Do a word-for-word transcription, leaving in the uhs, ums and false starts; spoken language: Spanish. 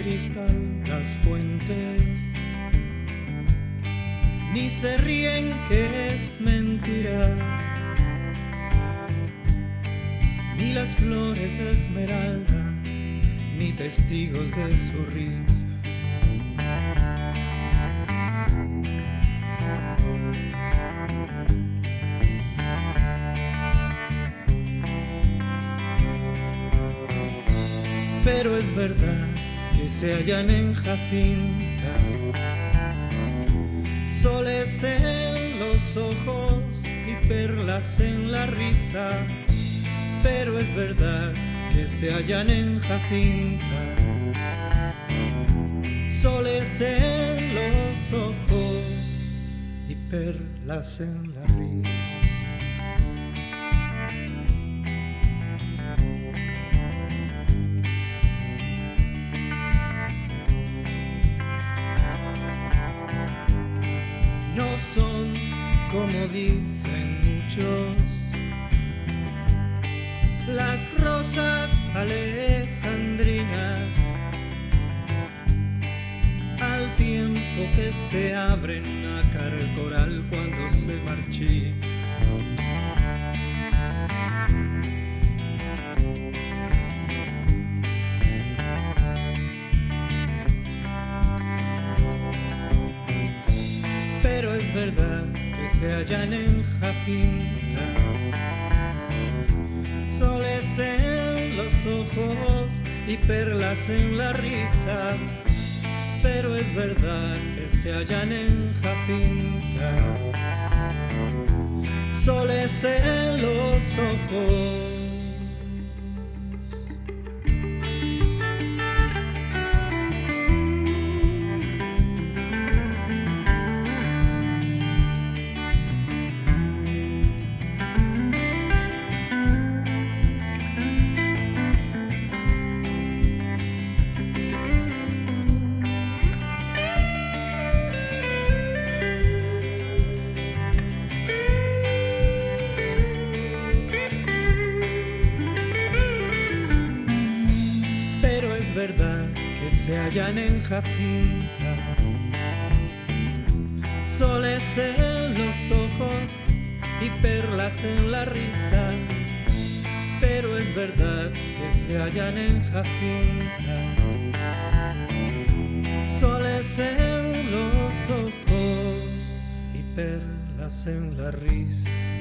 cristal las fuentes, ni se ríen que es mentira, ni las flores esmeraldas, ni testigos de su risa. Pero es verdad que se hallan en Jacinta soles en los ojos y perlas en la risa. Pero es verdad que se hallan en Jacinta soles en los ojos y perlas en la risa. No son como dicen muchos las rosas alejandrinas, al tiempo que se abren a carcoral cuando se marchitan. Pero es verdad que se hallan en Jacinta soles en los ojos y perlas en la risa. Pero es verdad que se hallan en Jacinta soles en los ojos. Es verdad que se hallan en Jacinta soles en los ojos y perlas en la risa. Pero es verdad que se hallan en Jacinta soles en los ojos y perlas en la risa.